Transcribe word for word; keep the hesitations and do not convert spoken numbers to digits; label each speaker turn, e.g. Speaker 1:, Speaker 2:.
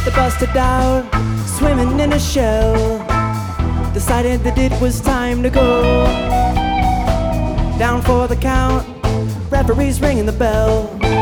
Speaker 1: they busted out, swimming in a shell. Decided that it was time to go. Down for the count, referee's ringing the bell.